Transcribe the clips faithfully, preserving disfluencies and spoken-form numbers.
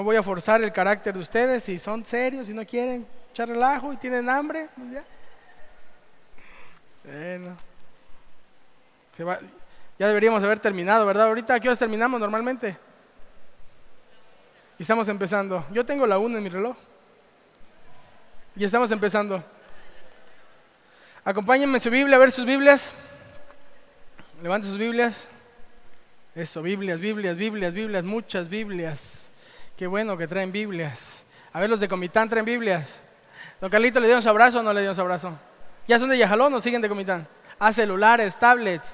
No voy a forzar el carácter de ustedes. Si son serios, si no quieren echar relajo y tienen hambre, pues ya. Bueno, se va. Ya deberíamos haber terminado, ¿verdad? Ahorita, ¿a qué horas terminamos normalmente? Y estamos empezando. Yo tengo la una en mi reloj. Y estamos empezando. Acompáñenme en su Biblia, a ver sus Biblias. Levanten sus Biblias. Eso, Biblias, Biblias, Biblias, Biblias, muchas Biblias. Qué bueno que traen Biblias. A ver, los de Comitán traen Biblias. Don Carlito, ¿le dieron su abrazo o no le dieron su abrazo? ¿Ya son de Yajalón o siguen de Comitán? Ah, celulares, tablets.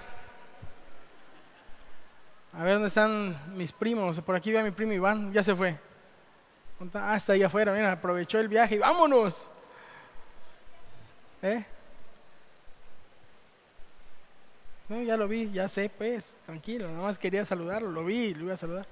A ver, ¿dónde están mis primos? Por aquí ve a mi primo Iván, ya se fue. Ah, está ahí afuera, mira, aprovechó el viaje y vámonos. ¿Eh? No, ya lo vi, ya sé, pues, tranquilo, nada más quería saludarlo, lo vi, lo iba a saludar.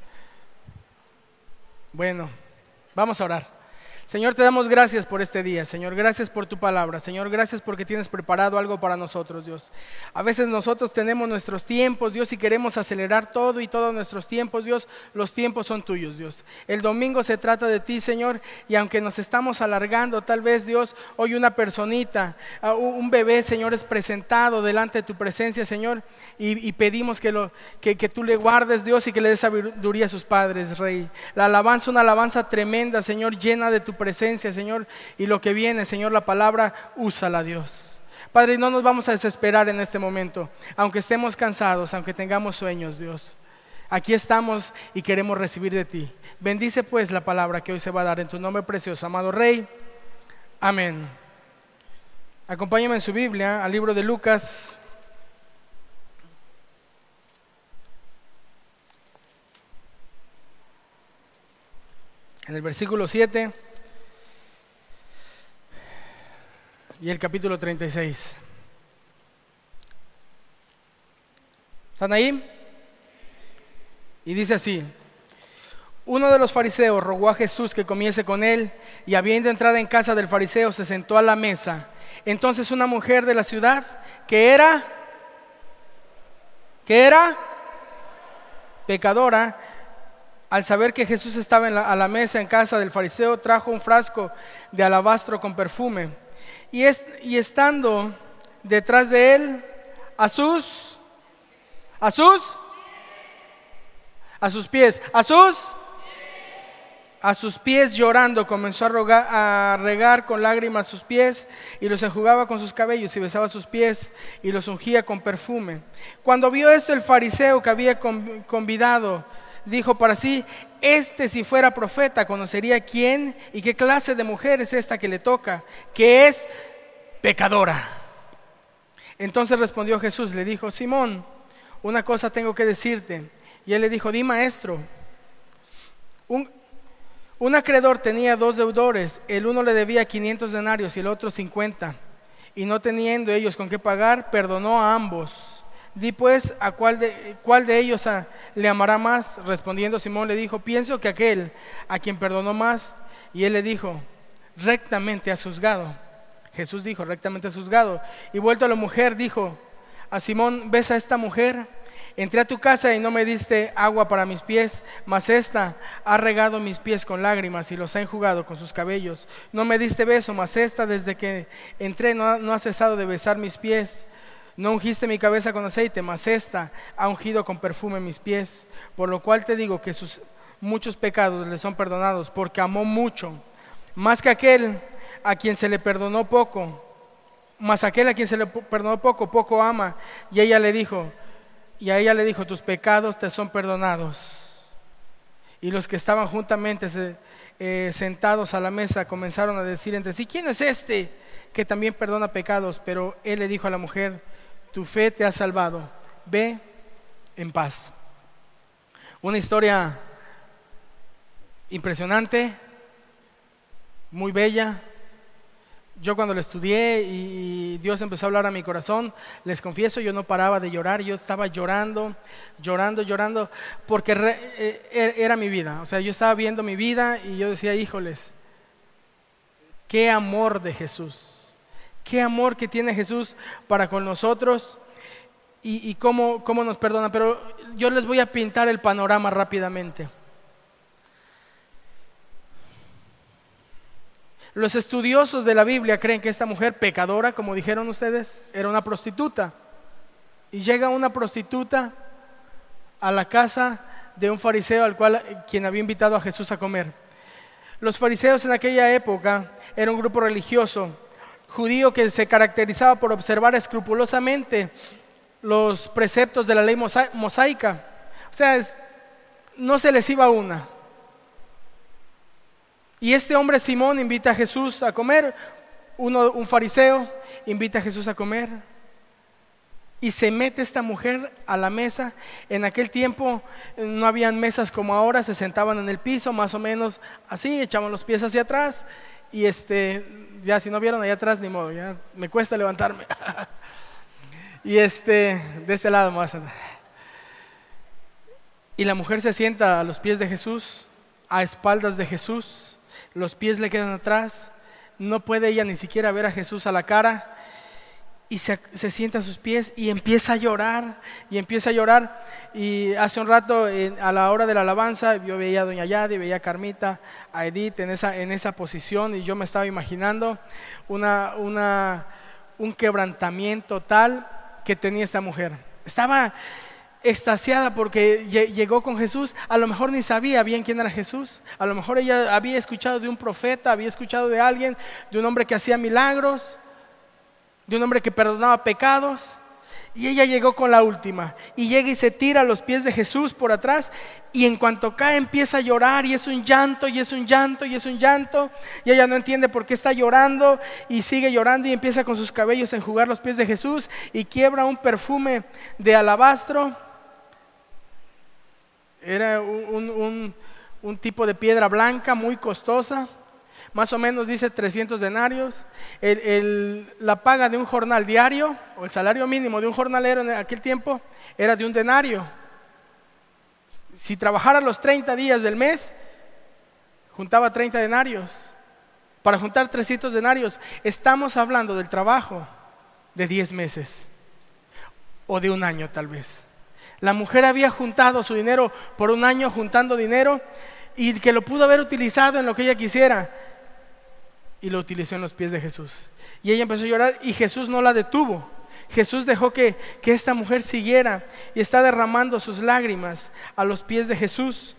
Bueno, vamos a orar. Señor, te damos gracias por este día, Señor, gracias por tu palabra, Señor, gracias porque tienes preparado algo para nosotros, Dios. A veces nosotros tenemos nuestros tiempos, Dios, y queremos acelerar todo y todos nuestros tiempos, Dios, los tiempos son tuyos, Dios. El domingo se trata de ti, Señor, y aunque nos estamos alargando, tal vez, Dios, hoy una personita, un bebé, Señor, es presentado delante de tu presencia, Señor, y, y pedimos que, lo, que, que tú le guardes, Dios, y que le des sabiduría a sus padres, Rey. La alabanza, una alabanza tremenda, Señor, llena de tu presencia, Señor, y lo que viene, Señor, la palabra, úsala, Dios. Padre, no nos vamos a desesperar en este momento, aunque estemos cansados, aunque tengamos sueños, Dios. Aquí estamos y queremos recibir de ti. Bendice pues la palabra que hoy se va a dar en tu nombre precioso, amado Rey. Amén. Acompáñame en su Biblia al libro de Lucas. En el versículo siete y el capítulo treinta y seis. ¿Están ahí? Y dice así: uno de los fariseos rogó a Jesús que comiese con él, y habiendo entrado en casa del fariseo se sentó a la mesa. Entonces una mujer de la ciudad, que era, que era pecadora, al saber que Jesús estaba en la, a la mesa en casa del fariseo, trajo un frasco de alabastro con perfume, y, es, y estando detrás de él, a sus, a sus, a sus pies, a sus, a sus pies llorando, comenzó a, rogar, a regar con lágrimas sus pies, y los enjugaba con sus cabellos, y besaba sus pies, y los ungía con perfume. Cuando vio esto el fariseo que había convidado, dijo para sí: este, si fuera profeta, conocería quién y qué clase de mujer es esta que le toca, que es pecadora. Entonces respondió Jesús, le dijo: Simón, una cosa tengo que decirte. Y él le dijo: di, maestro. Un, un acreedor tenía dos deudores, el uno le debía quinientos denarios y el otro cincuenta, y no teniendo ellos con qué pagar, perdonó a ambos. Di pues, ¿a cuál de, cuál de ellos a, le amará más? Respondiendo Simón le dijo: pienso que aquel a quien perdonó más. Y él le dijo: rectamente has juzgado. Jesús dijo: rectamente has juzgado. Y vuelto a la mujer dijo a Simón: ¿ves a esta mujer? Entré a tu casa y no me diste agua para mis pies, mas esta ha regado mis pies con lágrimas y los ha enjugado con sus cabellos. No me diste beso, mas esta desde que entré no ha, no ha cesado de besar mis pies. No ungiste mi cabeza con aceite, mas esta ha ungido con perfume mis pies. Por lo cual te digo que sus muchos pecados le son perdonados, porque amó mucho. Más que aquel a quien se le perdonó poco, mas aquel a quien se le perdonó poco, poco ama. Y ella le dijo, y a ella le dijo: tus pecados te son perdonados. Y los que estaban juntamente se, eh, sentados a la mesa comenzaron a decir entre sí: ¿quién es este que también perdona pecados? Pero él le dijo a la mujer: tu fe te ha salvado, ve en paz. Una historia impresionante, muy bella. Yo cuando lo estudié y Dios empezó a hablar a mi corazón, les confieso, yo no paraba de llorar. Yo estaba llorando, llorando, llorando, porque re, era mi vida. O sea, yo estaba viendo mi vida y yo decía: híjoles, qué amor de Jesús, qué amor que tiene Jesús para con nosotros, y, y cómo, cómo nos perdona. Pero yo les voy a pintar el panorama rápidamente. Los estudiosos de la Biblia creen que esta mujer pecadora, como dijeron ustedes, era una prostituta. Y llega una prostituta a la casa de un fariseo al cual quien había invitado a Jesús a comer. Los fariseos en aquella época era un grupo religioso judío que se caracterizaba por observar escrupulosamente los preceptos de la ley mosa- mosaica. O sea, es, no se les iba una. Y este hombre Simón invita a Jesús a comer. Uno, un fariseo invita a Jesús a comer. Y se mete esta mujer a la mesa. En aquel tiempo no habían mesas como ahora, se sentaban en el piso, más o menos así, echaban los pies hacia atrás. Y este, ya si no vieron allá atrás, ni modo, ya me cuesta levantarme. Y este, de este lado me voy a sentar. Y la mujer se sienta a los pies de Jesús, a espaldas de Jesús. Los pies le quedan atrás, no puede ella ni siquiera ver a Jesús a la cara, y se, se sienta a sus pies y empieza a llorar, y empieza a llorar. Y hace un rato, en, a la hora de la alabanza, yo veía a doña Yadi, veía a Carmita, a Edith en esa, en esa posición, y yo me estaba imaginando una, una, un quebrantamiento tal que tenía esta mujer. Estaba extasiada porque llegó con Jesús. A lo mejor ni sabía bien quién era Jesús. A lo mejor ella había escuchado de un profeta, había escuchado de alguien, de un hombre que hacía milagros, de un hombre que perdonaba pecados. Y ella llegó con la última, y llega y se tira a los pies de Jesús por atrás, y en cuanto cae empieza a llorar, y es un llanto, y es un llanto, y es un llanto, y ella no entiende por qué está llorando, y sigue llorando, y empieza con sus cabellos a enjugar los pies de Jesús, y quiebra un perfume de alabastro. Era un, un, un tipo de piedra blanca muy costosa, más o menos dice trescientos denarios. El, el, la paga de un jornal diario, o el salario mínimo de un jornalero en aquel tiempo, era de un denario. Si trabajara los treinta días del mes, juntaba treinta denarios. Para juntar trescientos denarios, estamos hablando del trabajo de diez meses, o de un año tal vez. La mujer había juntado su dinero por un año, juntando dinero, y que lo pudo haber utilizado en lo que ella quisiera, y lo utilizó en los pies de Jesús. Y ella empezó a llorar, y Jesús no la detuvo. Jesús dejó que, que esta mujer siguiera, y está derramando sus lágrimas a los pies de Jesús.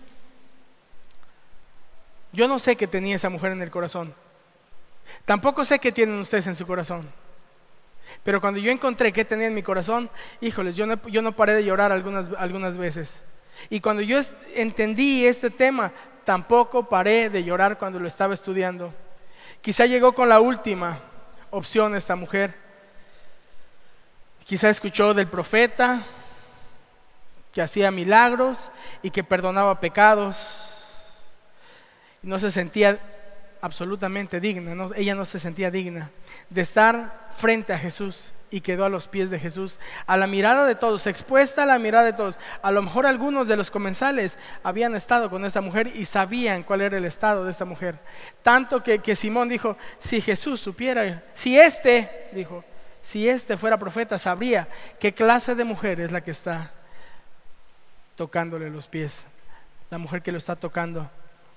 Yo no sé qué tenía esa mujer en el corazón. Tampoco sé qué tienen ustedes en su corazón. Pero cuando yo encontré qué tenía en mi corazón, híjoles, yo no, yo no paré de llorar algunas, algunas veces. Y cuando yo est- entendí este tema, tampoco paré de llorar cuando lo estaba estudiando. Quizá llegó con la última opción esta mujer. Quizá escuchó del profeta que hacía milagros y que perdonaba pecados. No se sentía absolutamente digna, ¿no? Ella no se sentía digna de estar frente a Jesús, y quedó a los pies de Jesús, a la mirada de todos, expuesta a la mirada de todos. A lo mejor algunos de los comensales habían estado con esta mujer y sabían cuál era el estado de esta mujer, tanto que, que Simón dijo: si Jesús supiera, si este, dijo, si este fuera profeta, sabría qué clase de mujer es la que está tocándole los pies, la mujer que lo está tocando.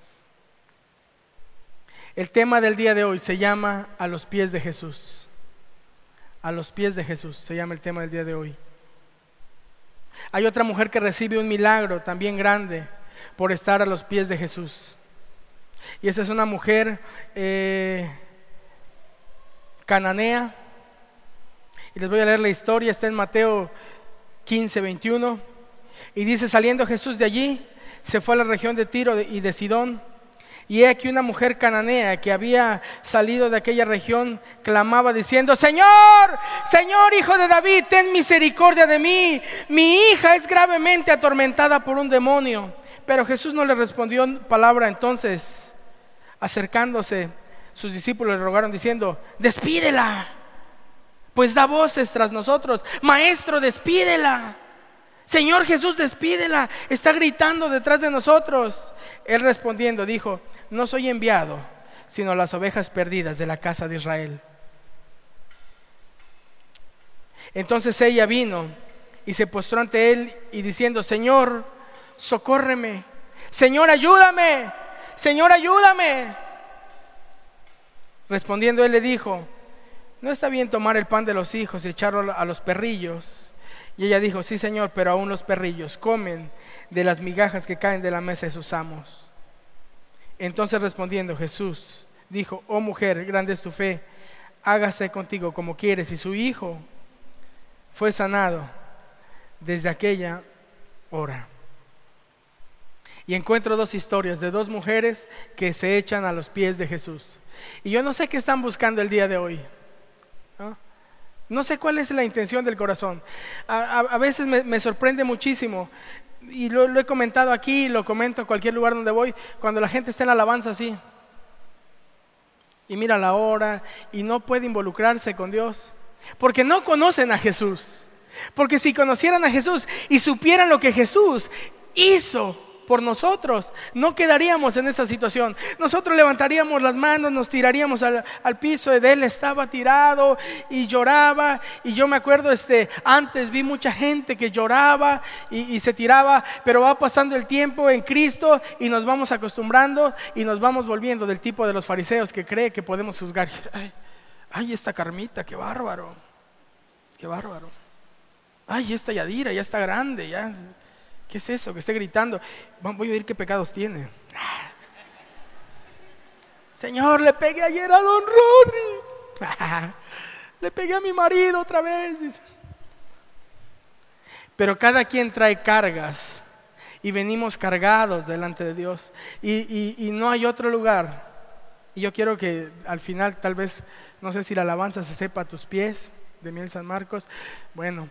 El tema del día de hoy se llama a los pies de Jesús. A los pies de Jesús se llama el tema del día de hoy. Hay otra mujer que recibe un milagro también grande por estar a los pies de Jesús. Y esa es una mujer eh, cananea. Y les voy a leer la historia, está en Mateo quince, veintiuno. Y dice: saliendo Jesús de allí, se fue a la región de Tiro y de Sidón. Y he aquí una mujer cananea que había salido de aquella región clamaba diciendo: Señor, Señor, Hijo de David, ten misericordia de mí. Mi hija es gravemente atormentada por un demonio. Pero Jesús no le respondió palabra. Entonces, acercándose, sus discípulos le rogaron diciendo: despídela, pues da voces tras nosotros. Maestro, despídela. Señor Jesús, despídela, está gritando detrás de nosotros. Él respondiendo dijo: no soy enviado sino las ovejas perdidas de la casa de Israel. Entonces ella vino y se postró ante él y diciendo: Señor, socórreme. Señor, ayúdame. Señor, ayúdame. Respondiendo él le dijo: no está bien tomar el pan de los hijos y echarlo a los perrillos. Y ella dijo: sí, Señor, pero aún los perrillos comen de las migajas que caen de la mesa de sus amos. Entonces respondiendo Jesús dijo: oh mujer, grande es tu fe, hágase contigo como quieres. Y su hijo fue sanado desde aquella hora. Y encuentro dos historias de dos mujeres que se echan a los pies de Jesús. Y yo no sé qué están buscando el día de hoy, ¿no? No sé cuál es la intención del corazón. A, a, a veces me, me sorprende muchísimo, y lo, lo he comentado aquí, lo comento en cualquier lugar donde voy, cuando la gente está en alabanza así, y mira la hora, y no puede involucrarse con Dios, porque no conocen a Jesús. Porque si conocieran a Jesús y supieran lo que Jesús hizo por nosotros, no quedaríamos en esa situación. Nosotros levantaríamos las manos, nos tiraríamos al, al piso. De él estaba tirado y lloraba. Y yo me acuerdo, este, antes vi mucha gente que lloraba y, y se tiraba, pero va pasando el tiempo en Cristo y nos vamos acostumbrando y nos vamos volviendo del tipo de los fariseos que cree que podemos juzgar. Ay, ay, esta Carmita, qué bárbaro, qué bárbaro. Ay, esta Yadira ya está grande, ya. ¿Qué es eso? Que esté gritando. Voy a oír qué pecados tiene. Señor, le pegué ayer a don Rodri. Le pegué a mi marido otra vez. Pero cada quien trae cargas y venimos cargados delante de Dios. Y, y, y no hay otro lugar. Y yo quiero que al final, tal vez, no sé si la alabanza se sepa a tus pies, de Miel San Marcos. Bueno,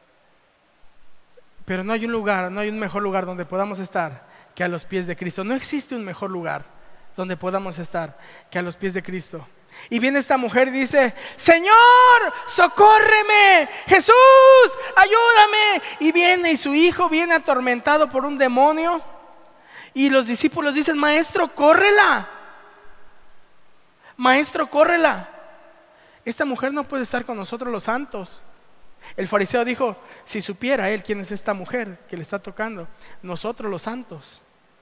pero no hay un lugar, no hay un mejor lugar donde podamos estar que a los pies de Cristo. No existe un mejor lugar donde podamos estar que a los pies de Cristo. Y viene esta mujer y dice: Señor, socórreme, Jesús, ayúdame. Y viene, y su hijo viene atormentado por un demonio. Y los discípulos dicen: Maestro, córrela. Maestro, córrela. Esta mujer no puede estar con nosotros los santos. El fariseo dijo: si supiera él quién es esta mujer que le está tocando, nosotros los santos.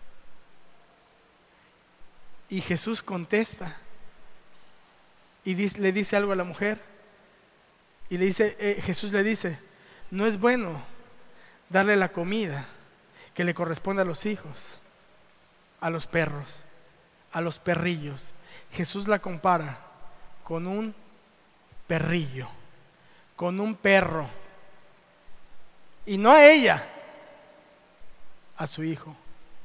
Y Jesús contesta y dice, le dice algo a la mujer. Y le dice, eh, Jesús le dice: no es bueno darle la comida que le corresponde a los hijos, a los perros, a los perrillos. Jesús la compara con un perrillo, con un perro. Y no a ella, a su hijo.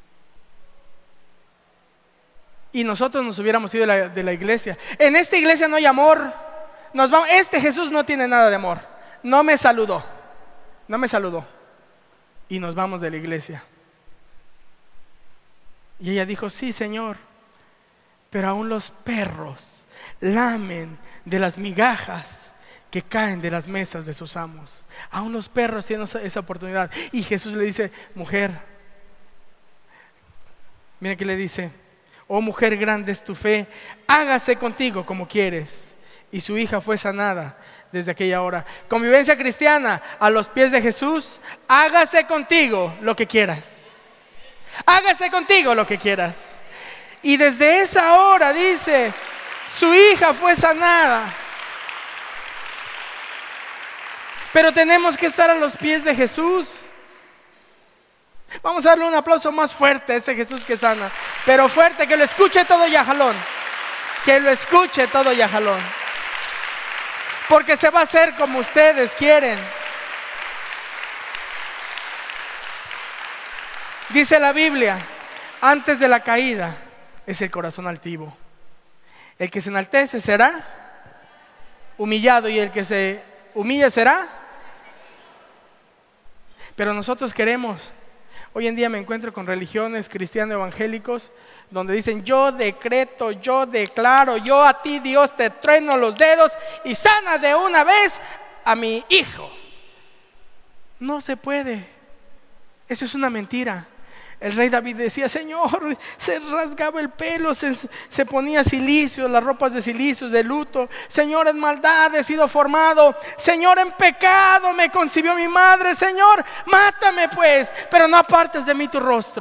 Y nosotros nos hubiéramos ido de la, de la iglesia. En esta iglesia no hay amor. Nos vamos, este Jesús no tiene nada de amor. No me saludó. No me saludó. Y nos vamos de la iglesia. Y ella dijo: sí, Señor, pero aún los perros lamen de las migajas que caen de las mesas de sus amos. Aún los perros tienen esa oportunidad. Y Jesús le dice: mujer, mira que le dice: oh mujer, grande es tu fe, hágase contigo como quieres. Y su hija fue sanada desde aquella hora. Convivencia cristiana, a los pies de Jesús: hágase contigo lo que quieras. Hágase contigo lo que quieras. Y desde esa hora, dice, su hija fue sanada. Pero tenemos que estar a los pies de Jesús. Vamos a darle un aplauso más fuerte a ese Jesús que sana. Pero fuerte, que lo escuche todo Yajalón. Que lo escuche todo Yajalón. Porque se va a hacer como ustedes quieren. Dice la Biblia: antes de la caída es el corazón altivo. El que se enaltece será humillado, y el que se humilla será. Pero nosotros queremos. Hoy en día me encuentro con religiones cristianos evangélicos donde dicen: yo decreto, yo declaro, yo a ti Dios te trueno los dedos y sana de una vez a mi hijo. No se puede. Eso es una mentira. El rey David decía: Señor, se rasgaba el pelo, se, se ponía cilicio, las ropas de cilicio, de luto. Señor, en maldad he sido formado. Señor, en pecado me concibió mi madre. Señor, mátame pues, pero no apartes de mí tu rostro.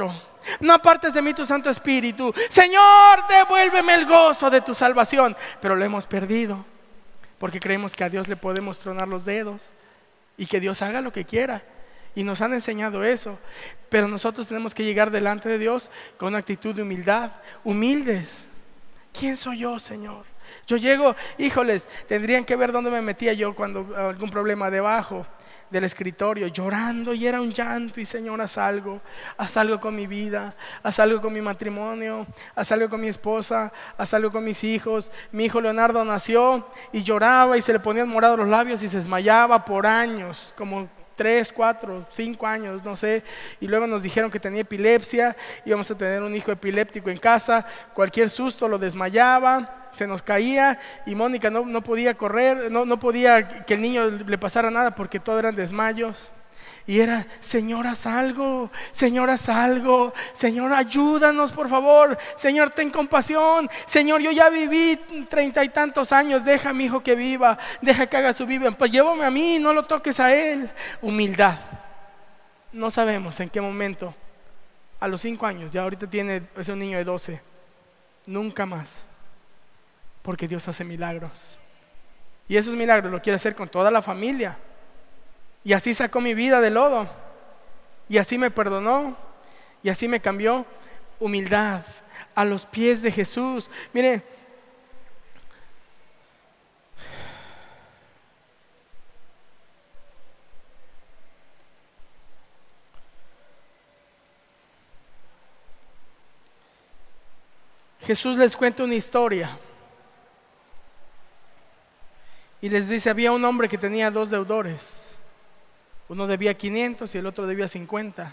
No apartes de mí tu Santo Espíritu. Señor, devuélveme el gozo de tu salvación. Pero lo hemos perdido porque creemos que a Dios le podemos tronar los dedos y que Dios haga lo que quiera. Y nos han enseñado eso. Pero nosotros tenemos que llegar delante de Dios con una actitud de humildad. Humildes. ¿Quién soy yo, Señor? Yo llego, híjoles, tendrían que ver dónde me metía yo cuando algún problema debajo del escritorio, llorando, y era un llanto. Y Señor, haz algo, haz algo con mi vida, haz algo con mi matrimonio, haz algo con mi esposa, haz algo con mis hijos. Mi hijo Leonardo nació y lloraba y se le ponían morados los labios y se desmayaba por años, como tres, cuatro, cinco años, no sé. Y luego nos dijeron que tenía epilepsia, íbamos a tener un hijo epiléptico en casa. Cualquier susto lo desmayaba, se nos caía. Y Mónica no, no podía correr, no, no podía que el niño le pasara nada porque todo eran desmayos. Y era, Señor, haz algo, Señor, haz algo, Señor, ayúdanos por favor, Señor, ten compasión, Señor, yo ya viví treinta y tantos años, deja a mi hijo que viva, deja que haga su vida, pues llévame a mí, no lo toques a él. Humildad. No sabemos en qué momento, a los cinco años, ya ahorita tiene, es un niño de doce, nunca más, porque Dios hace milagros. Y esos milagros lo quiere hacer con toda la familia. Y así sacó mi vida del lodo. Y así me perdonó. Y así me cambió. Humildad a los pies de Jesús. Mire, Jesús les cuenta una historia. Y les dice, había un hombre que tenía dos deudores. Uno debía quinientos y el otro debía cincuenta.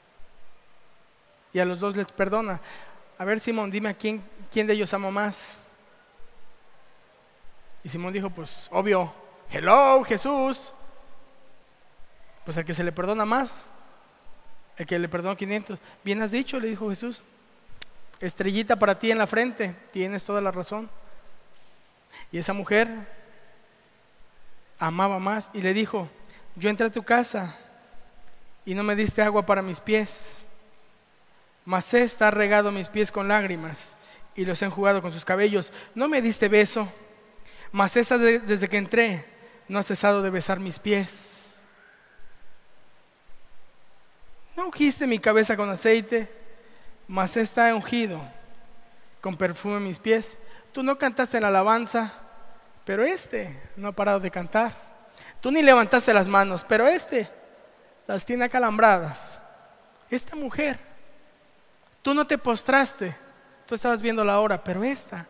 Y a los dos les perdona. A ver, Simón, dime a quién, quién de ellos amo más. Y Simón dijo, pues obvio, hello, Jesús. Pues al que se le perdona más, el que le perdonó quinientos. Bien has dicho, le dijo Jesús. Estrellita para ti en la frente, tienes toda la razón. Y esa mujer amaba más y le dijo, yo entré a tu casa y no me diste agua para mis pies, mas esta ha regado mis pies con lágrimas y los he enjugado con sus cabellos. No me diste beso, mas esa de, desde que entré no ha cesado de besar mis pies. No ungiste mi cabeza con aceite, mas esta ha ungido con perfume mis pies. Tú no cantaste en la alabanza, pero este no ha parado de cantar. Tú ni levantaste las manos, pero este las tiene acalambradas. Esta mujer, tú no te postraste, tú estabas viendo la hora, pero esta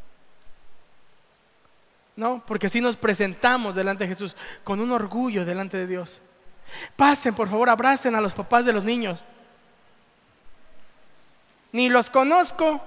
no, porque así nos presentamos delante de Jesús, con un orgullo delante de Dios. Pasen, por favor, abracen a los papás de los niños. Ni los conozco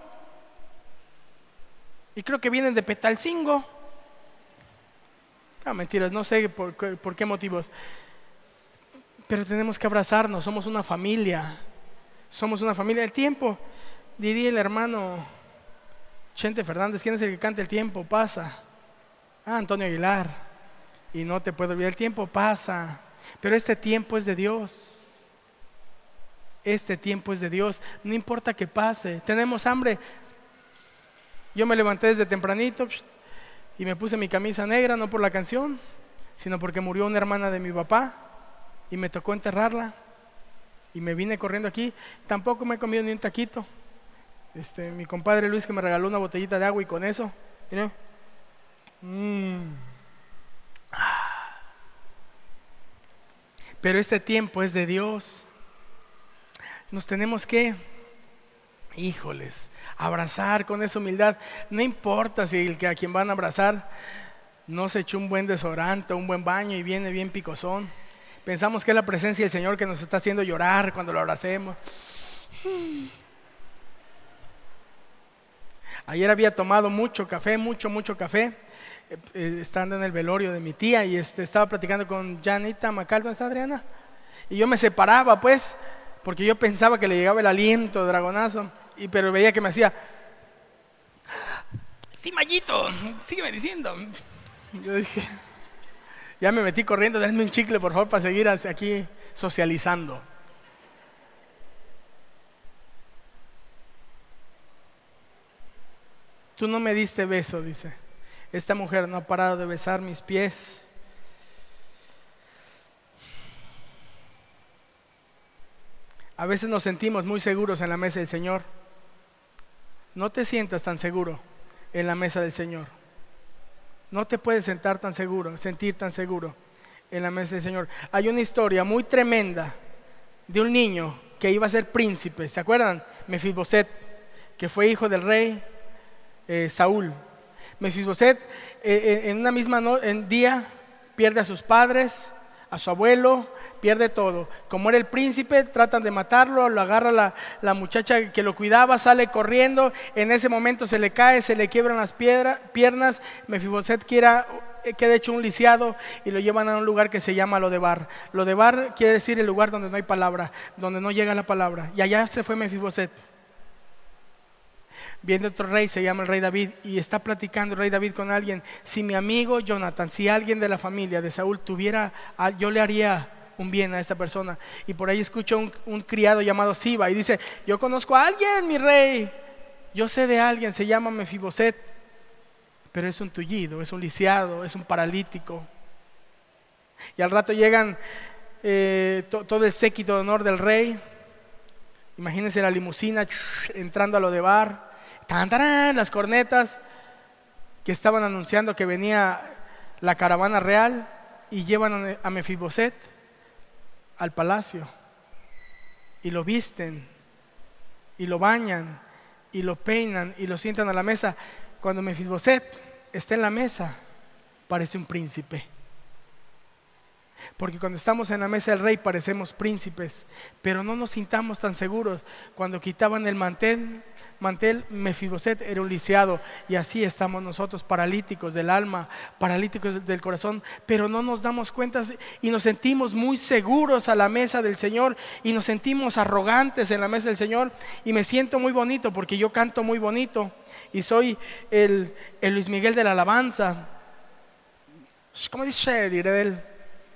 y creo que vienen de Petalcingo. No, mentiras, no sé por, por qué motivos. Pero tenemos que abrazarnos, somos una familia. Somos una familia. El tiempo, diría el hermano Chente Fernández, ¿quién es el que canta? El tiempo pasa. Ah, Antonio Aguilar. Y no te puedo olvidar, el tiempo pasa. Pero este tiempo es de Dios. Este tiempo es de Dios. No importa que pase. Tenemos hambre. Yo me levanté desde tempranito y me puse mi camisa negra, no por la canción, sino porque murió una hermana de mi papá y me tocó enterrarla. Y me vine corriendo aquí. Tampoco me he comido ni un taquito. Este, mi compadre Luis que me regaló una botellita de agua y con eso, ¿no? mm. Pero este tiempo es de Dios. Nos tenemos que, híjoles, abrazar con esa humildad. No importa si el que a quien van a abrazar no se echó un buen desodorante, un buen baño y viene bien picosón. Pensamos que es la presencia del Señor que nos está haciendo llorar cuando lo abracemos. Ayer había tomado mucho café, mucho, mucho café, eh, estando en el velorio de mi tía, y este, estaba platicando con Janita Macal. ¿Dónde está Adriana? Y yo me separaba, pues, porque yo pensaba que le llegaba el aliento de dragonazo, y, pero veía que me hacía, sí, Mayito, sígueme diciendo. Yo dije, ya me metí corriendo, denme un chicle por favor para seguir hacia aquí socializando. Tú no me diste beso, dice. Esta mujer no ha parado de besar mis pies. A veces nos sentimos muy seguros en la mesa del Señor. No te sientas tan seguro en la mesa del Señor. No te puedes sentar tan seguro, sentir tan seguro en la mesa del Señor. Hay una historia muy tremenda de un niño que iba a ser príncipe. ¿Se acuerdan? Mefiboset, que fue hijo del rey eh, Saúl. Mefiboset eh, en una misma no, en día pierde a sus padres, a su abuelo, pierde todo. Como era el príncipe, tratan de matarlo, lo agarra la, la muchacha que lo cuidaba, sale corriendo. En ese momento se le cae, se le quiebran las piedra, piernas. Mefiboset quiera, queda hecho un lisiado y lo llevan a un lugar que se llama Lodebar. Lodebar quiere decir el lugar donde no hay palabra, donde no llega la palabra. Y allá se fue Mefiboset. Viene otro rey, se llama el rey David, y está platicando el rey David con alguien. Si mi amigo Jonathan, si alguien de la familia de Saúl tuviera, yo le haría un bien a esta persona. Y por ahí escucho un, un criado llamado Siba y dice: yo conozco a alguien, mi rey, yo sé de alguien, se llama Mefiboset, pero es un tullido, es un lisiado, es un paralítico. Y al rato llegan eh, to, todo el séquito de honor del rey. Imagínense la limusina entrando a Lodebar. Tan, tarán, las cornetas que estaban anunciando que venía la caravana real, y llevan a Mefiboset al palacio y lo visten y lo bañan y lo peinan y lo sientan a la mesa. Cuando Mefiboset está en la mesa, parece un príncipe, porque cuando estamos en la mesa del rey parecemos príncipes, pero no nos sintamos tan seguros. Cuando quitaban el mantel mantel, Mefiboset era un lisiado, y así estamos nosotros, paralíticos del alma, paralíticos del corazón, pero no nos damos cuenta y nos sentimos muy seguros a la mesa del Señor, y nos sentimos arrogantes en la mesa del Señor. Y me siento muy bonito porque yo canto muy bonito y soy el, el Luis Miguel de la alabanza. ¿Cómo dice? Diré de él.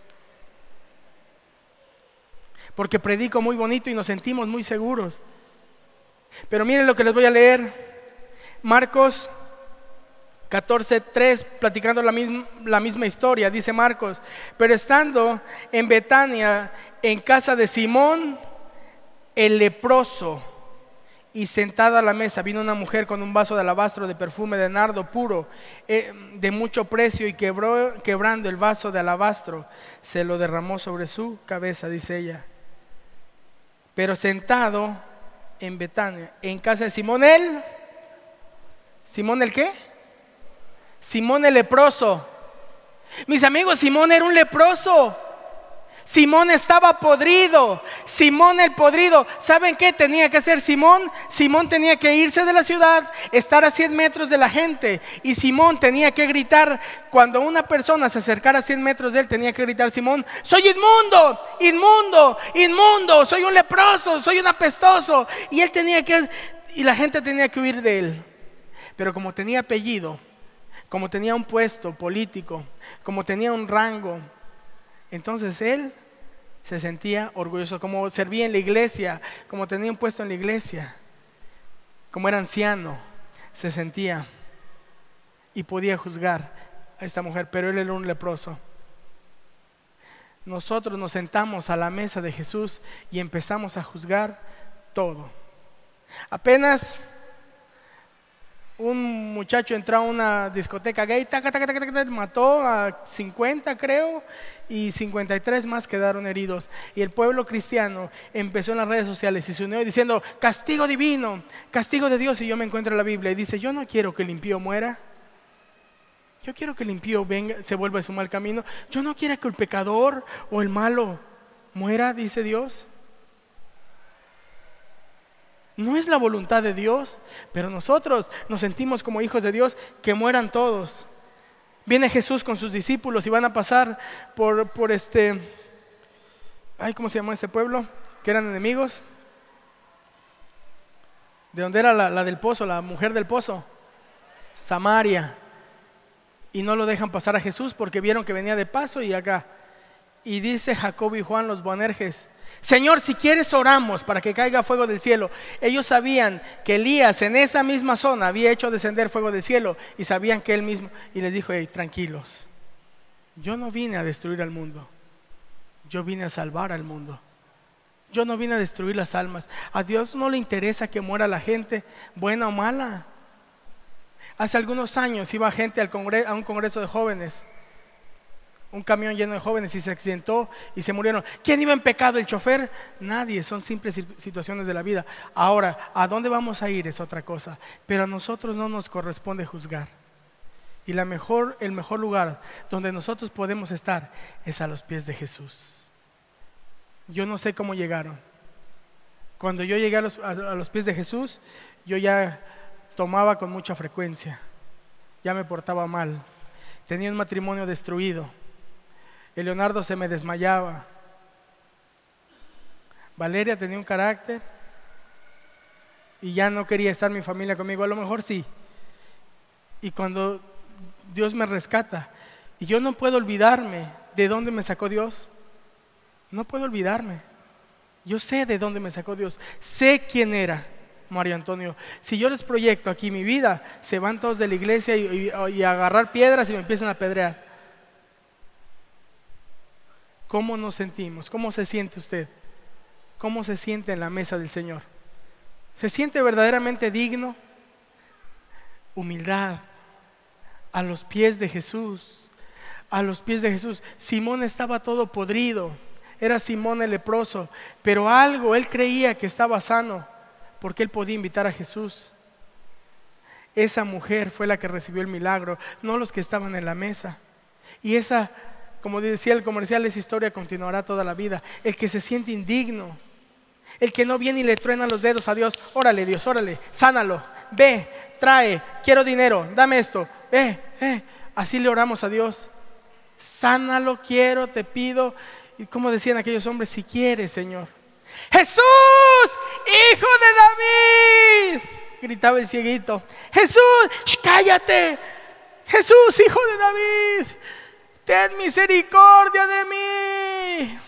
Porque predico muy bonito y nos sentimos muy seguros. Pero miren lo que les voy a leer. Marcos catorce tres, platicando la misma, la misma historia. Dice Marcos: pero estando en Betania, en casa de Simón el leproso, y sentada a la mesa, vino una mujer con un vaso de alabastro de perfume de nardo puro, eh, de mucho precio, y quebró, quebrando el vaso de alabastro, se lo derramó sobre su cabeza, dice ella. Pero sentado en Betania, en casa de Simón el Simón el ¿qué? Simón el leproso. Mis amigos, Simón era un leproso. Simón estaba podrido. Simón el podrido. ¿Saben qué tenía que hacer Simón? Simón tenía que irse de la ciudad, estar a cien metros de la gente, y Simón tenía que gritar. Cuando una persona se acercara a cien metros de él, tenía que gritar: Simón, soy inmundo, inmundo, inmundo, soy un leproso, soy un apestoso. Y él tenía que, y la gente tenía que huir de él. Pero como tenía apellido, como tenía un puesto político, como tenía un rango, entonces él se sentía orgulloso. Como servía en la iglesia, como tenía un puesto en la iglesia, como era anciano, se sentía y podía juzgar a esta mujer, pero él era un leproso. Nosotros nos sentamos a la mesa de Jesús y empezamos a juzgar todo. Apenas un muchacho entró a una discoteca gay, taca, taca, taca, taca, mató a cincuenta, creo, y cincuenta y tres más quedaron heridos. Y el pueblo cristiano empezó en las redes sociales y se unió diciendo: castigo divino, castigo de Dios. Y yo me encuentro en la Biblia y dice: yo no quiero que el impío muera. Yo quiero que el impío venga, se vuelva a su mal camino. Yo no quiero que el pecador o el malo muera, dice Dios. No es la voluntad de Dios, pero nosotros nos sentimos como hijos de Dios, que mueran todos. Viene Jesús con sus discípulos y van a pasar por, por este, ay, ¿cómo se llama este pueblo? Que eran enemigos. ¿De dónde era la, la del pozo, la mujer del pozo? Samaria. Y no lo dejan pasar a Jesús porque vieron que venía de paso y acá. Y dice Jacobo y Juan, los Boanerges, Señor, si quieres oramos para que caiga fuego del cielo. Ellos sabían que Elías en esa misma zona había hecho descender fuego del cielo, y sabían que él mismo, y les dijo: hey, tranquilos, yo no vine a destruir al mundo, yo vine a salvar al mundo. Yo no vine a destruir las almas. A Dios no le interesa que muera la gente, buena o mala. Hace algunos años iba gente al congreso, a un congreso de jóvenes, un camión lleno de jóvenes, y se accidentó y se murieron. ¿Quién iba en pecado? ¿El chofer? Nadie, son simples situaciones de la vida. Ahora, ¿a dónde vamos a ir? Es otra cosa. Pero a nosotros no nos corresponde juzgar. Y la mejor, el mejor lugar donde nosotros podemos estar es a los pies de Jesús. Yo no sé cómo llegaron. Cuando yo llegué a los, a, a los pies de Jesús, yo ya tomaba con mucha frecuencia, ya me portaba mal, tenía un matrimonio destruido, el Leonardo se me desmayaba, Valeria tenía un carácter y ya no quería estar mi familia conmigo. A lo mejor sí. Y cuando Dios me rescata, y yo no puedo olvidarme de dónde me sacó Dios. No puedo olvidarme. Yo sé de dónde me sacó Dios. Sé quién era Mario Antonio. Si yo les proyecto aquí mi vida, se van todos de la iglesia y, y, y a agarrar piedras y me empiezan a apedrear. ¿Cómo nos sentimos? ¿Cómo se siente usted? ¿Cómo se siente en la mesa del Señor? ¿Se siente verdaderamente digno? Humildad. A los pies de Jesús. A los pies de Jesús. Simón estaba todo podrido. Era Simón el leproso, pero algo, él creía que estaba sano, porque él podía invitar a Jesús. Esa mujer fue la que recibió el milagro, no los que estaban en la mesa. Y esa, como decía el comercial, esa historia continuará toda la vida. El que se siente indigno, el que no viene y le truena los dedos a Dios: órale Dios, órale, sánalo, ve, trae, quiero dinero, dame esto, ve, eh. Así le oramos a Dios: sánalo, quiero, te pido. Y como decían aquellos hombres: si quieres, Señor. Jesús, hijo de David, gritaba el cieguito. Jesús, sh, cállate. Jesús, hijo de David, ten misericordia de mí.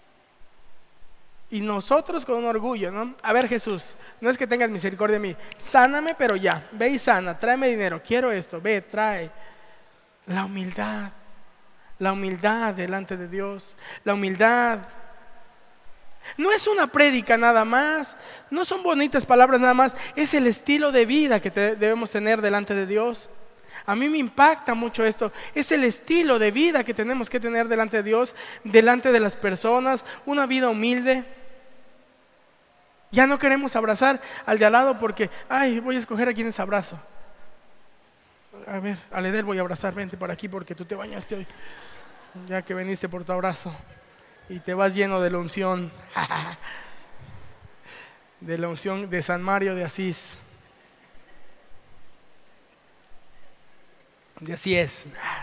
Y nosotros con un orgullo, ¿no? A ver, Jesús, no es que tengas misericordia de mí, sáname, pero ya, ve y sana, tráeme dinero, quiero esto, ve, trae. La humildad. La humildad delante de Dios. La humildad. No es una prédica nada más. No son bonitas palabras nada más. Es el estilo de vida que te debemos tener delante de Dios. A mí me impacta mucho esto. Es el estilo de vida que tenemos que tener delante de Dios, delante de las personas. Una vida humilde. Ya no queremos abrazar al de al lado porque, ay, voy a escoger a quienes abrazo. A ver, al Edel voy a abrazar, vente por aquí porque tú te bañaste hoy. Ya que viniste por tu abrazo y te vas lleno de la unción, de la unción de San Mario de Asís. De así es.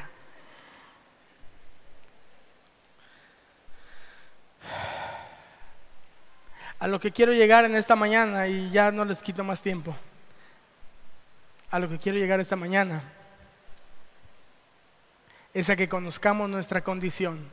A lo que quiero llegar en esta mañana, y ya no les quito más tiempo, a lo que quiero llegar esta mañana es a que conozcamos nuestra condición.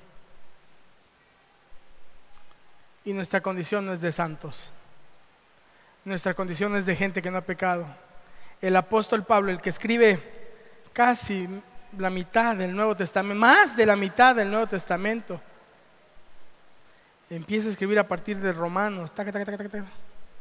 Y nuestra condición no es de santos. Nuestra condición es de gente que no ha pecado. El apóstol Pablo, el que escribe casi la mitad del Nuevo Testamento, más de la mitad del Nuevo Testamento, empieza a escribir a partir de Romanos. Taca, taca, taca, taca, taca.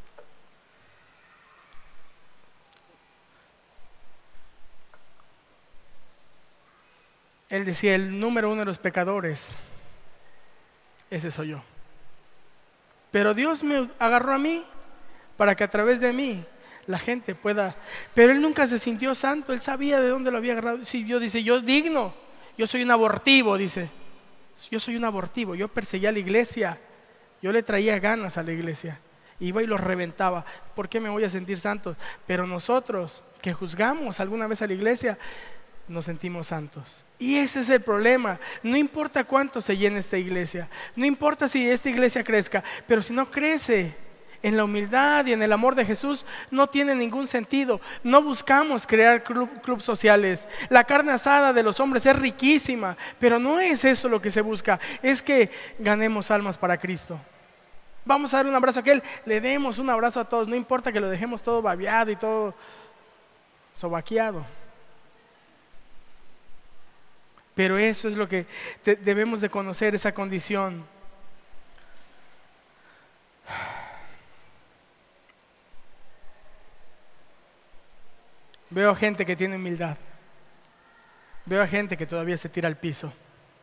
Él decía: el número uno de los pecadores, ese soy yo. Pero Dios me agarró a mí para que a través de mí la gente pueda. Pero él nunca se sintió santo, él sabía de dónde lo había agarrado. Sí, yo dice, yo digno, yo soy un abortivo, dice. Yo soy un abortivo, yo perseguía a la iglesia, yo le traía ganas a la iglesia, iba y los reventaba. ¿Por qué me voy a sentir santo? Pero nosotros que juzgamos alguna vez a la iglesia, nos sentimos santos. Y ese es el problema. No importa cuánto se llene esta iglesia, no importa si esta iglesia crezca, pero si no crece en la humildad y en el amor de Jesús, no tiene ningún sentido. No buscamos crear club, clubes sociales. La carne asada de los hombres es riquísima, pero no es eso lo que se busca. Es que ganemos almas para Cristo. Vamos a dar un abrazo a aquel, le demos un abrazo a todos, no importa que lo dejemos todo babeado y todo sobaqueado. Pero eso es lo que te, debemos de conocer, esa condición. Veo a gente que tiene humildad. Veo a gente que todavía se tira al piso.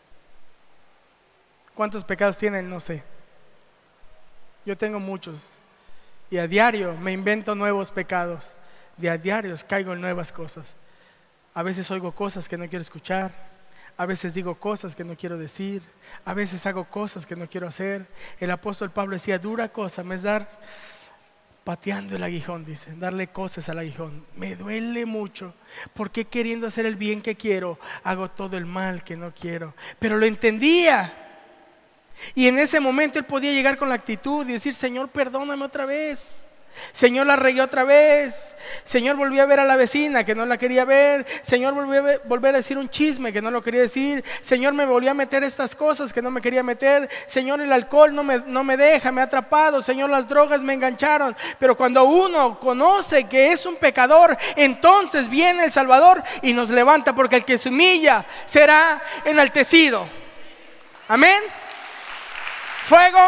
¿Cuántos pecados tienen? No sé. Yo tengo muchos. Y a diario me invento nuevos pecados. De a diario caigo en nuevas cosas. A veces oigo cosas que no quiero escuchar. A veces digo cosas que no quiero decir. A veces hago cosas que no quiero hacer. El apóstol Pablo decía, dura cosa me es dar pateando el aguijón, dice, darle cosas al aguijón. Me duele mucho, porque queriendo hacer el bien que quiero, hago todo el mal que no quiero. Pero lo entendía. Y en ese momento él podía llegar con la actitud y decir, Señor, perdóname otra vez. Señor, la regué otra vez. Señor, volví a ver a la vecina que no la quería ver. Señor, volví a ver, volver a decir un chisme que no lo quería decir. Señor, me volví a meter estas cosas que no me quería meter. Señor, el alcohol no me, no me deja, me ha atrapado. Señor, las drogas me engancharon. Pero cuando uno conoce que es un pecador, entonces viene el Salvador y nos levanta, porque el que se humilla será enaltecido. Amén. Fuego.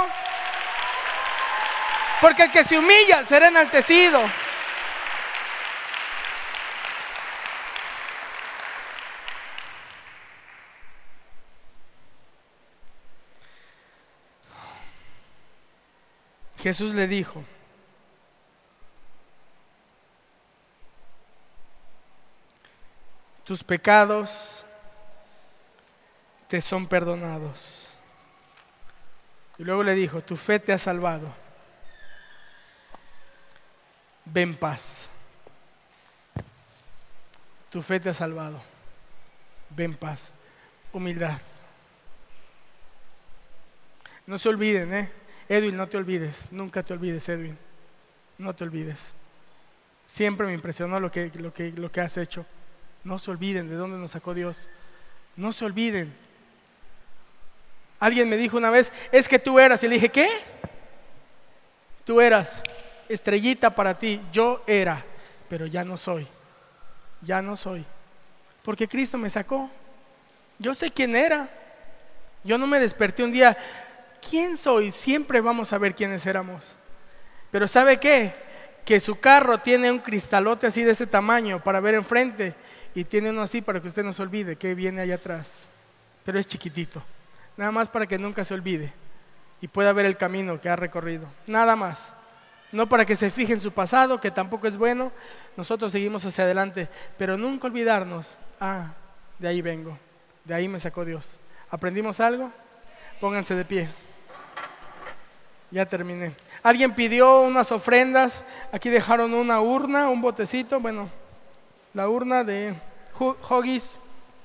Porque el que se humilla será enaltecido. Jesús le dijo, tus pecados te son perdonados. Y luego le dijo, tu fe te ha salvado. Ve en paz. Tu fe te ha salvado. Ve en paz. Humildad. No se olviden, ¿eh? Edwin, no te olvides. Nunca te olvides, Edwin. No te olvides. Siempre me impresionó lo que, lo que, lo que has hecho. No se olviden de dónde nos sacó Dios. No se olviden. Alguien me dijo una vez, es que tú eras. Y le dije, ¿qué? Tú eras estrellita para ti. Yo era, pero ya no soy. Ya no soy. Porque Cristo me sacó. Yo sé quién era. Yo no me desperté un día, ¿quién soy? Siempre vamos a ver quiénes éramos. Pero ¿sabe qué? Que su carro tiene un cristalote así de ese tamaño para ver enfrente, y tiene uno así para que usted no se olvide que viene allá atrás. Pero es chiquitito. Nada más para que nunca se olvide y pueda ver el camino que ha recorrido. Nada más. No para que se fije en su pasado, que tampoco es bueno. Nosotros seguimos hacia adelante, pero nunca olvidarnos, ah, de ahí vengo, de ahí me sacó Dios. ¿Aprendimos algo? Pónganse de pie. Ya terminé. Alguien pidió unas ofrendas. Aquí dejaron una urna, un botecito. Bueno, la urna de Huggies.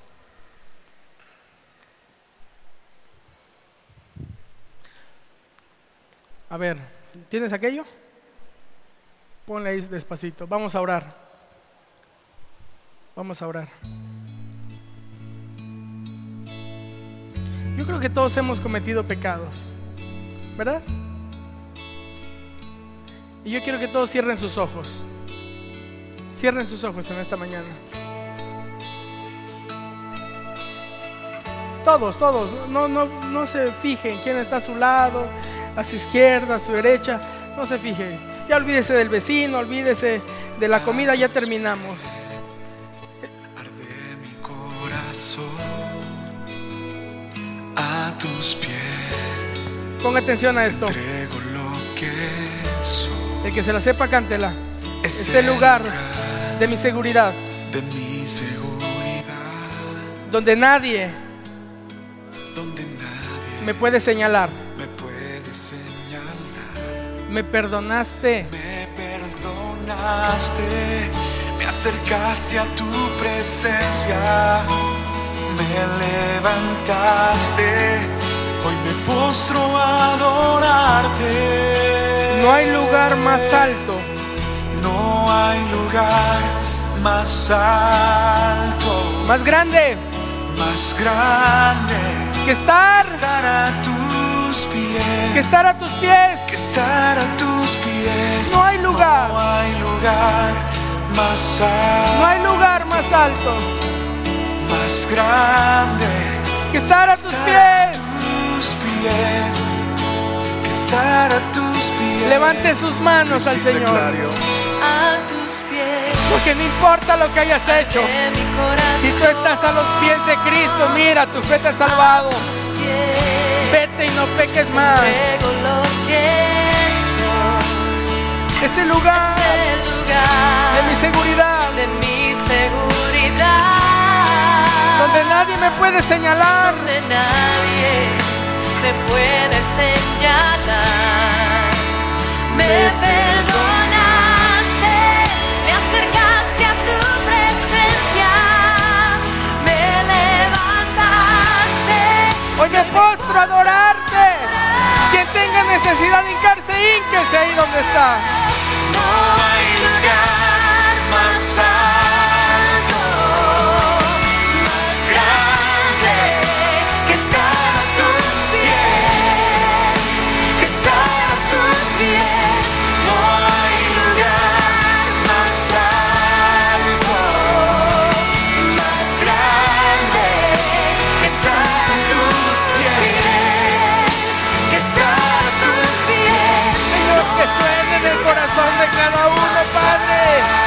A ver, ¿tienes aquello? Ponle ahí despacito. Vamos a orar. Vamos a orar. Yo creo que todos hemos cometido pecados, ¿verdad? Y yo quiero que todos cierren sus ojos. Cierren sus ojos en esta mañana. Todos, todos. No, no, no se fijen quién está a su lado, a su izquierda, a su derecha. No se fijen. Ya olvídese del vecino, olvídese de la comida, ya terminamos. Arde mi corazón a tus pies. Ponga atención a esto. Entrego lo que soy. El que se la sepa, cántela. Es el lugar de mi seguridad, de mi seguridad, donde nadie, donde nadie me puede señalar. me puede señalar. Me perdonaste, Me perdonaste, me acercaste a tu presencia, me levantaste, hoy me postro a adorarte. no hay lugar más alto, no hay lugar más alto, más grande más grande que estar estar a tus pies. pies, que estar a tus pies. que estar a tus pies. No hay lugar, No hay lugar más alto, no hay lugar más alto más grande que estar a tus estar pies. a tus pies, que estar a tus pies. Levante sus manos al Decirle Señor, claro, A tus pies, porque no importa lo que hayas hecho. de mi corazón. Si tú estás a los pies de Cristo, mira, tu fe te ha salvado. A tus pies, Vete y no peques más. entrego lo que soy. Ese lugar Es el lugar de mi seguridad, de mi seguridad, donde nadie me puede señalar. donde nadie me puede señalar. Me perdonaste, me acercaste a tu presencia, me levantaste. Hoy me postro a adorarte. Quien tenga necesidad de hincarse, hínquese ahí donde está. no hay lugar más alto, más grande que estar a tus pies, que estar a tus pies. No hay lugar más alto, más grande que estar a tus pies, que estar a tus pies. Señor, que suene en el corazón de cada uno, Padre.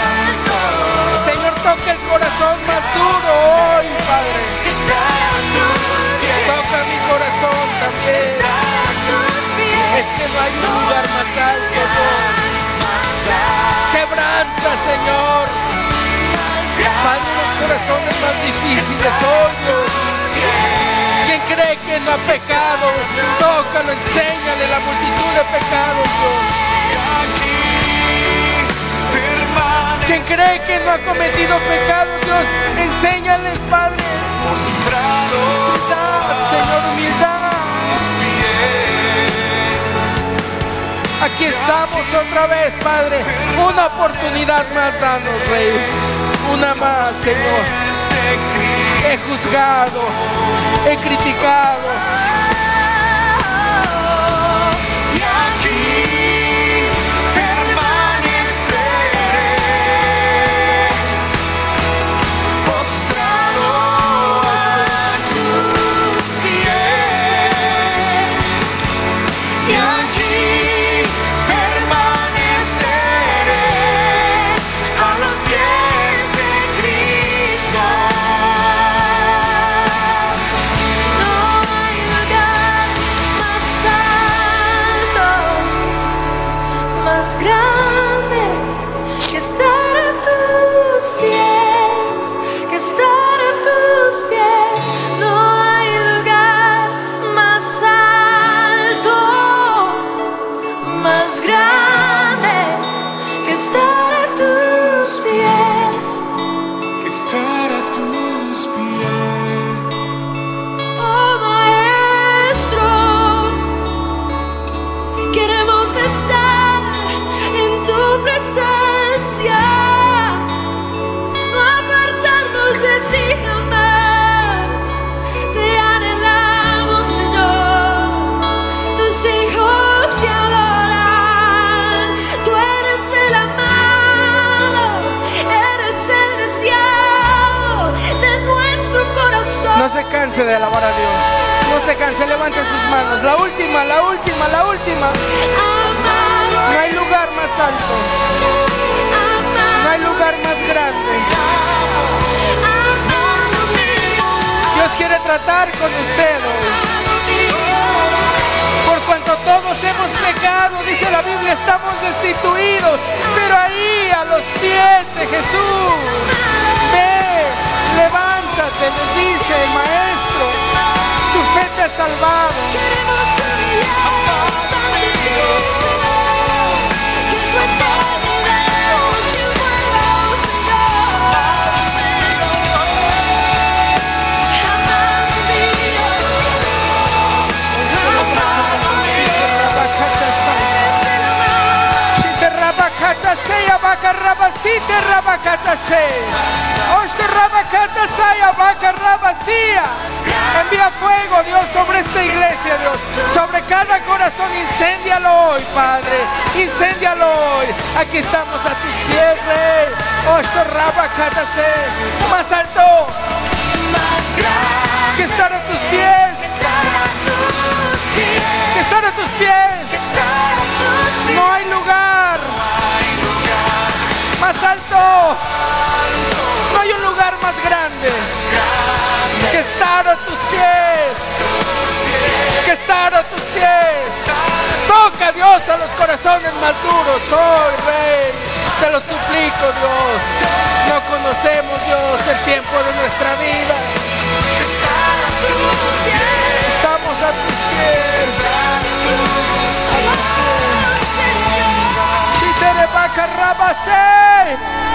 Señor, toca el corazón más duro hoy, Padre. Que estar a tus pies, Toca mi corazón también. estar a tus pies. Es que no hay un lugar más alto, Dios. Quebranta, Señor. Padre, los corazones más difíciles hoy, Dios. Quien cree que no ha pecado, tócalo, enséñale la multitud de pecados, Dios. Quien cree que no ha cometido pecado, Dios, enséñales, Padre. Humildad, Señor, humildad. Aquí estamos otra vez, Padre. Una oportunidad más danos, Rey. Una más, Señor. He juzgado, he criticado. Y aquí permaneceré, postrado a tus pies. Y aquí permaneceré a los pies de Cristo. No hay lugar más alto, más grande que estar a tus pies, que estar a tus pies. No hay lugar más alto, más grande que estar a tus pies. Que estar a tus pies. Oh Maestro, queremos estar en tu presencia, no apartarnos de ti jamás. Te anhelamos, Señor, tus hijos te adoran. Tú eres el amado, eres el deseado de nuestro corazón. No se canse de alabar a Dios. No se canse, levante sus manos. La última, la última, la última. Amado, No hay lugar más alto. No hay lugar más grande. amado mío, Dios quiere tratar con ustedes. Por cuanto todos hemos pecado, dice la Biblia, estamos destituidos. Pero ahí, a los pies de Jesús, ve, levántate, nos dice el Maestro. Tu fe te ha salvado. queremos humillarnos ante ti, Señor, que tu eternidad se vuelva, oh Señor. Amado mío, amado mío, eres el amado. Te rabacata seya vaca rabacite rabacata seya. Oshte rabacata seya vaca rabacía. Envía fuego, Dios, sobre esta iglesia, Dios. Sobre cada corazón, incéndialo hoy, Padre. Incéndialo hoy. Aquí estamos a tus pies, Rey. Oh, esto rabacátase. Más alto. Que estar a tus pies. Que estar a tus pies. No hay lugar. Más alto. No hay un lugar más grande que estar a tus pies. Que estar a tus pies. Toca, Dios, a los corazones más duros hoy, Rey. Te lo suplico, Dios. No conocemos, Dios, el tiempo de nuestra vida. Estamos a tus pies. Chitere vaca rabase.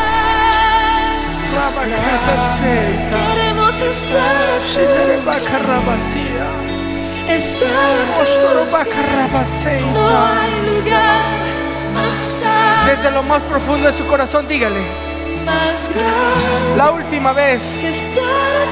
Queremos estar Chitere vaca rabasía. estar a Ostoro tus vaca pies. rabase. No hay lugar más alto, Desde lo más profundo de su corazón, dígale. más grande La última vez que estar